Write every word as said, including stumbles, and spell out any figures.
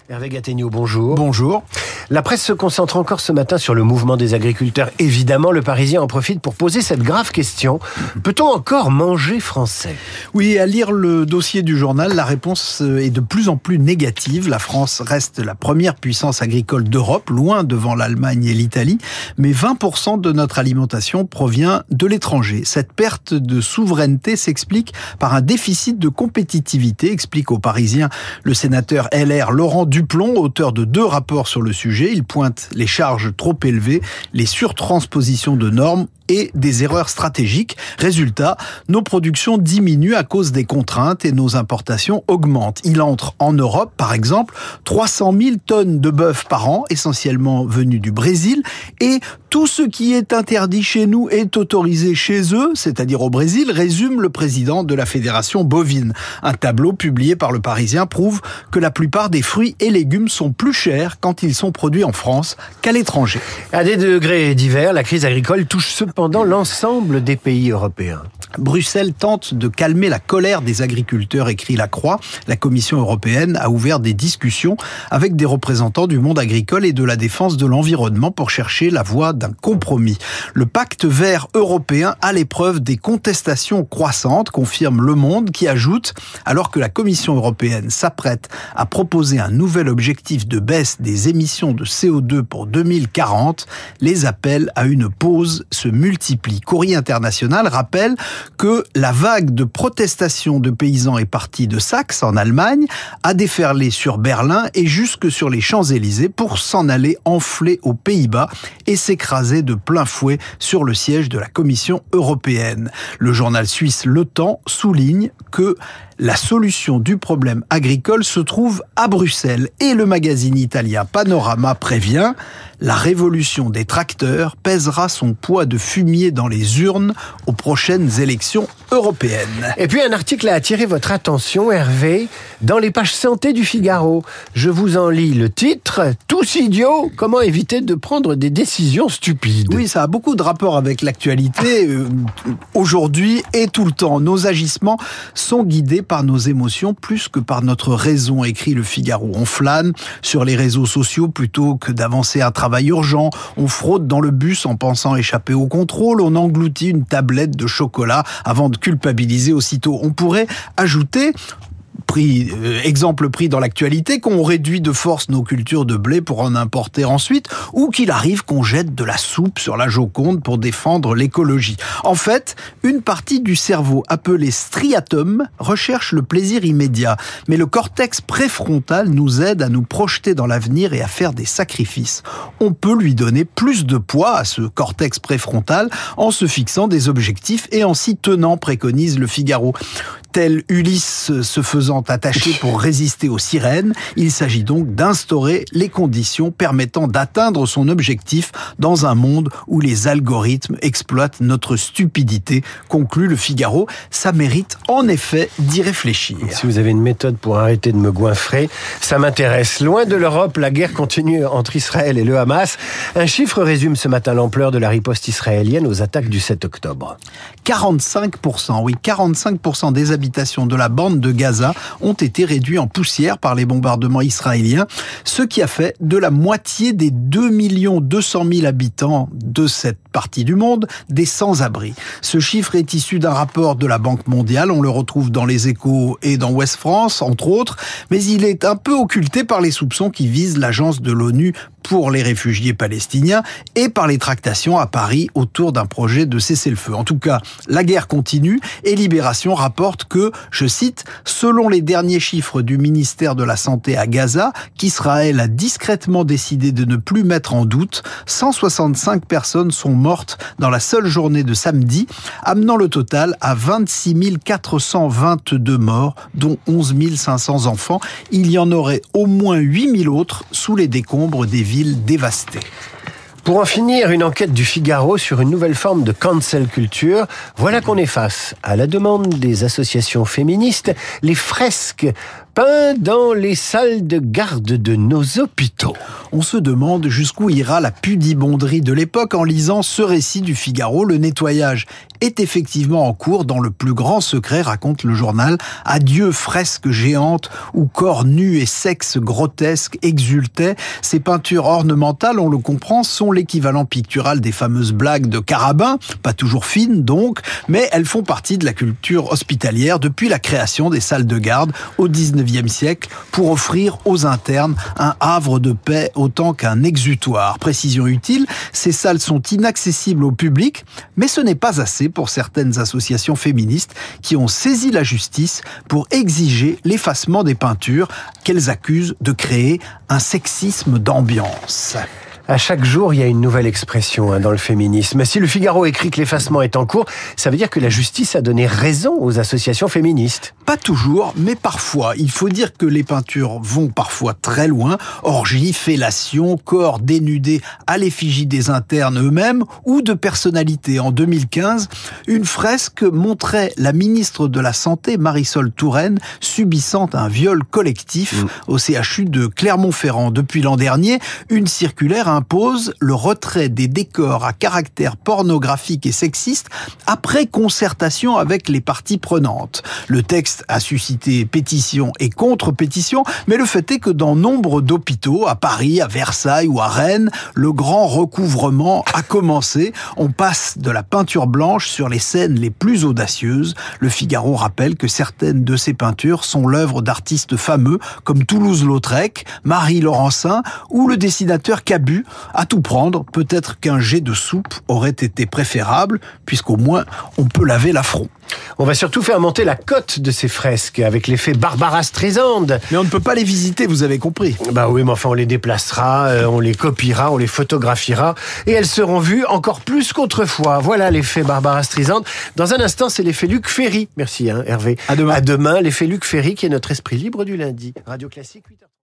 Hervé Gattegno, bonjour. Bonjour. La presse se concentre encore ce matin sur le mouvement des agriculteurs. Évidemment, le Parisien en profite pour poser cette grave question. Peut-on encore manger français ? Oui, à lire le dossier du journal, la réponse est de plus en plus négative. La France reste la première puissance agricole d'Europe, loin devant l'Allemagne et l'Italie. Mais vingt pour cent de notre alimentation provient de l'étranger. Cette perte de souveraineté s'explique par un déficit de compétitivité, explique au Parisien le sénateur L R Laurent Duplon, auteur de deux rapports sur le sujet. Il pointe les charges trop élevées, les surtranspositions de normes et des erreurs stratégiques. Résultat, nos productions diminuent à cause des contraintes et nos importations augmentent. Il entre en Europe, par exemple, trois cent mille tonnes de bœuf par an, essentiellement venues du Brésil, et tout ce qui est interdit chez nous est autorisé chez eux, c'est-à-dire au Brésil, résume le président de la Fédération bovine. Un tableau publié par le Parisien prouve que la plupart des fruits et légumes sont plus chers quand ils sont produits en France qu'à l'étranger. À des degrés divers, la crise agricole touche cependant l'ensemble des pays européens. Bruxelles tente de calmer la colère des agriculteurs, écrit La Croix. La Commission européenne a ouvert des discussions avec des représentants du monde agricole et de la défense de l'environnement pour chercher la voie d'un compromis. Le pacte vert européen à l'épreuve des contestations croissantes, confirme Le Monde, qui ajoute, alors que la Commission européenne s'apprête à proposer un nouvel objectif de baisse des émissions de C O deux pour deux mille quarante, les appels à une pause se multiplient. Courrier international rappelle que la vague de protestations de paysans est partie de Saxe, en Allemagne, a déferlé sur Berlin et jusque sur les Champs-Élysées pour s'en aller enfler aux Pays-Bas et s'écraser de plein fouet sur le siège de la Commission européenne. Le journal suisse Le Temps souligne que la solution du problème agricole se trouve à Bruxelles et le magazine italien Panorama prévient: la révolution des tracteurs pèsera son poids de fumier dans les urnes aux prochaines élections européennes. Et puis un article a attiré votre attention, Hervé, dans les pages santé du Figaro. Je vous en lis le titre: tous idiots, comment éviter de prendre des décisions stupides. Oui, ça a beaucoup de rapport avec l'actualité, euh, aujourd'hui et tout le temps. Nos agissements sont guidés par nos émotions plus que par notre raison, écrit le Figaro. On flâne sur les réseaux sociaux plutôt que d'avancer un travail urgent. On fraude dans le bus en pensant échapper au contrôle. On engloutit une tablette de chocolat avant de culpabiliser aussitôt. On pourrait ajouter... Pris, euh, exemple pris dans l'actualité, qu'on réduit de force nos cultures de blé pour en importer ensuite, ou qu'il arrive qu'on jette de la soupe sur la Joconde pour défendre l'écologie. En fait, une partie du cerveau appelée striatum recherche le plaisir immédiat, mais le cortex préfrontal nous aide à nous projeter dans l'avenir et à faire des sacrifices. On peut lui donner plus de poids à ce cortex préfrontal en se fixant des objectifs et en s'y tenant, préconise le Figaro. Tel Ulysse se faisant attacher pour résister aux sirènes, il s'agit donc d'instaurer les conditions permettant d'atteindre son objectif dans un monde où les algorithmes exploitent notre stupidité, conclut le Figaro. Ça mérite en effet d'y réfléchir. Si vous avez une méthode pour arrêter de me goinfrer, ça m'intéresse. Loin de l'Europe, la guerre continue entre Israël et le Hamas. Un chiffre résume ce matin l'ampleur de la riposte israélienne aux attaques du sept octobre. quarante-cinq pour cent, oui, quarante-cinq pour cent des habitants de la bande de Gaza ont été réduits en poussière par les bombardements israéliens, ce qui a fait de la moitié des deux millions deux cent mille habitants de cette partie du monde des sans-abri. Ce chiffre est issu d'un rapport de la Banque mondiale, on le retrouve dans les Échos et dans Ouest France, entre autres, mais il est un peu occulté par les soupçons qui visent l'agence de l'ONU pour les réfugiés palestiniens et par les tractations à Paris autour d'un projet de cessez-le-feu. En tout cas, la guerre continue et Libération rapporte que, je cite, « Selon les derniers chiffres du ministère de la Santé à Gaza, qu'Israël a discrètement décidé de ne plus mettre en doute, cent soixante-cinq personnes sont mortes dans la seule journée de samedi, amenant le total à vingt-six mille quatre cent vingt-deux morts, dont onze mille cinq cents enfants. Il y en aurait au moins huit mille autres sous les décombres des villes dévastées. » Pour en finir, une enquête du Figaro sur une nouvelle forme de cancel culture. Voilà qu'on est face à la demande des associations féministes. Les fresques peint dans les salles de garde de nos hôpitaux. On se demande jusqu'où ira la pudibonderie de l'époque en lisant ce récit du Figaro. Le nettoyage est effectivement en cours dans le plus grand secret, raconte le journal. Adieu fresques géantes où corps nus et sexes grotesques exultaient. Ces peintures ornementales, on le comprend, sont l'équivalent pictural des fameuses blagues de Carabin, pas toujours fines donc, mais elles font partie de la culture hospitalière depuis la création des salles de garde au dix-neuvième siècle pour offrir aux internes un havre de paix autant qu'un exutoire. Précision utile, ces salles sont inaccessibles au public, mais ce n'est pas assez pour certaines associations féministes qui ont saisi la justice pour exiger l'effacement des peintures qu'elles accusent de créer un sexisme d'ambiance. À chaque jour, il y a une nouvelle expression hein, dans le féminisme. Si le Figaro écrit que l'effacement est en cours, ça veut dire que la justice a donné raison aux associations féministes. Pas toujours, mais parfois. Il faut dire que les peintures vont parfois très loin. Orgies, fellations, corps dénudés à l'effigie des internes eux-mêmes ou de personnalités. En deux mille quinze, une fresque montrait la ministre de la Santé, Marisol Touraine, subissant un viol collectif mmh. au C H U de Clermont-Ferrand. Depuis l'an dernier, une circulaire impose le retrait des décors à caractère pornographique et sexiste après concertation avec les parties prenantes. Le texte a suscité pétition et contre-pétition, mais le fait est que dans nombre d'hôpitaux, à Paris, à Versailles ou à Rennes, le grand recouvrement a commencé. On passe de la peinture blanche sur les scènes les plus audacieuses. Le Figaro rappelle que certaines de ces peintures sont l'œuvre d'artistes fameux comme Toulouse-Lautrec, Marie Laurencin ou le dessinateur Cabu. À tout prendre, peut-être qu'un jet de soupe aurait été préférable, puisqu'au moins on peut laver l'affront. On va surtout faire monter la cote de ces fresques avec l'effet Barbara Streisand. Mais on ne peut pas les visiter, vous avez compris. Bah oui, mais enfin on les déplacera, euh, on les copiera, on les photographiera et elles seront vues encore plus qu'autrefois. Voilà l'effet Barbara Streisand. Dans un instant, c'est l'effet Luc Ferry. Merci hein, Hervé. À demain. À demain, l'effet Luc Ferry qui est notre esprit libre du lundi. Radio Classique huit heures.